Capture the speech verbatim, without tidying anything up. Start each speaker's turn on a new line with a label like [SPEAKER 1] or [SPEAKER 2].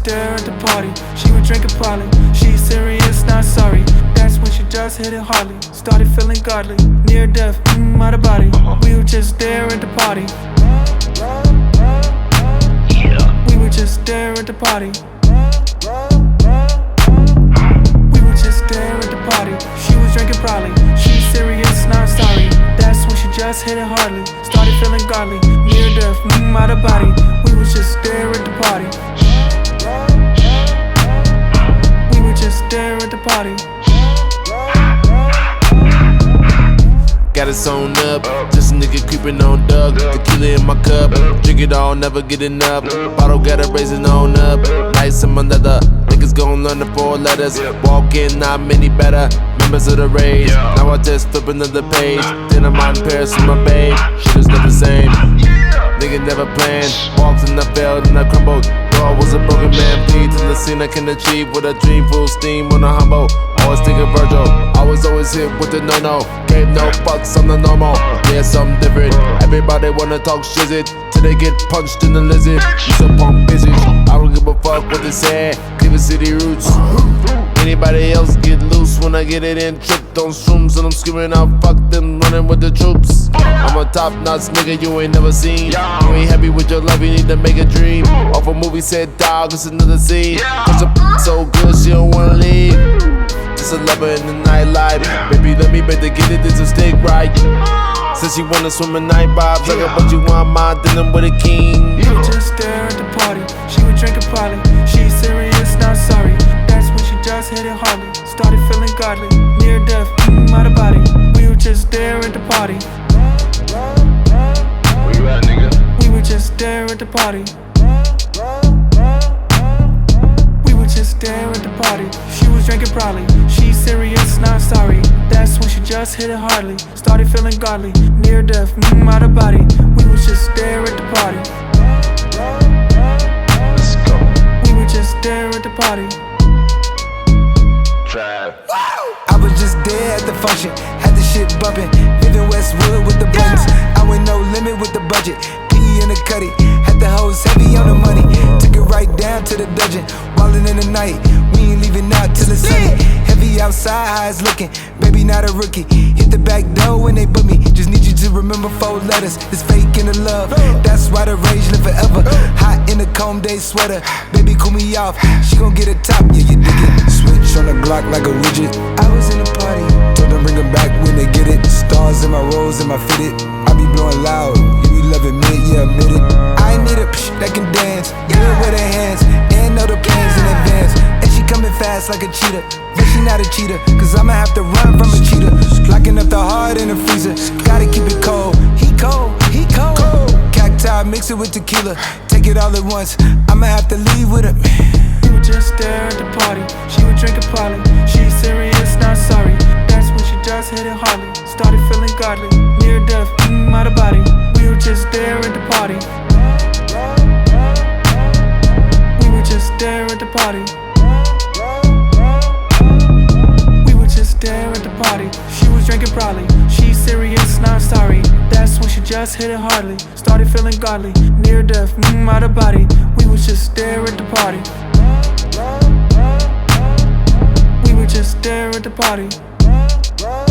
[SPEAKER 1] there at the party. She was drinking probably. She's serious, not sorry. That's when she just hit it hardly. Started feeling godly. Near death, mm, out of body. We were just there at the party. We were just there at the party. We were just there at the party. She was drinking probably. She's serious, not sorry. That's when she just hit it hardly. Started feeling godly. Near death, mm, out of body. We were just there at the party. We were just there at the party.
[SPEAKER 2] Got it sewn up, just a nigga creeping on Doug. Tequila in my cup, drink it all, never get enough. Bottle got it raising on up, nice in my leather. Niggas gon' learn the four letters. Walk in, not many better. Members of the rage, now I just flip another page. Then I'm out in Paris with my babe, shit is not the same. Nigga never planned, walked and I failed and I crumbled. Though I was a broken man, bleed to the scene I can achieve with a dream full steam on a humble. Always thinking Virgil, always always hit with the no-no. Gave no fucks on the normal, yeah, something different. Everybody wanna talk shit till they get punched in the lizard. You some punk bitches, I don't give a fuck what they say. Cleveland City roots. Anybody else get loose when I get it in. Tripped on shrooms and I'm screaming out, fuck them, running with the troops. I'm a top-notch nigga you ain't never seen. You ain't happy with your life, you need to make a dream. Off a movie said dog, it's another scene. Cause the so good she don't wanna leave. Just a lover in the nightlife. Baby, let me bet to get it, this a stick right. Says she wanna swim in night vibes. Like, but you want my dealing with a king.
[SPEAKER 1] We were just there at the party. She was drinking probably. She's serious, not sorry. That's when she just hit it hardly. Started feeling godly. Near death, mm, out of body. We were just there at the party.
[SPEAKER 3] Where you at, nigga?
[SPEAKER 1] We were just there at the party. We were just there at the party. She was drinking probably. She's serious, not sorry. That's when she just hit it hardly. Started feeling godly. Near death, mm, out of body. We were just there at the party.
[SPEAKER 3] Let's go.
[SPEAKER 1] We were just there at the party.
[SPEAKER 3] Trav.
[SPEAKER 4] I was just there at the function, had the shit bumping. Living Westwood with the buttons. I went no limit with the budget. P in the cutty, had the hoes heavy on the money. Took it right down to the dungeon. Wildin' in the night, we ain't leaving out till it's sunny. Heavy outside, how it's looking. Baby, not a rookie. Hit the back door when they book me. Just need you to remember four letters. It's fake in the love. That's why the rage live forever. Hot in the comb day sweater. Baby, cool me off. She gon' get a top, yeah, you dig it. Switch on the Glock like a widget. I was in the party. Told them bring them back when they get it. Stars in my rolls and my fitted. I be blowing loud. You be loving me, yeah, admit it. I ain't need a psh that can dance. Good with her hands. And know the plans in advance. And she coming fast like a cheetah. But she not a cheater. Cause I'ma have to run from a cheetah. Locking up the heart in the freezer. Gotta keep it cold. He cold, he cold. Cacti, mix it with tequila. Take it all at once. I'ma have to leave with him.
[SPEAKER 1] We were just there at the party. She was drinking probably. She's serious, not sorry. That's when she just hit it hardly. Started feeling godly. Near death, mm, out of body. We were just there at the party. We were just there at the party. We were just there at the party. She was drinking probably. She's serious, not sorry. That's when she just hit it hardly. Started feeling godly. Near death, mm, out of body. We was just there at the party. We were just there at the party.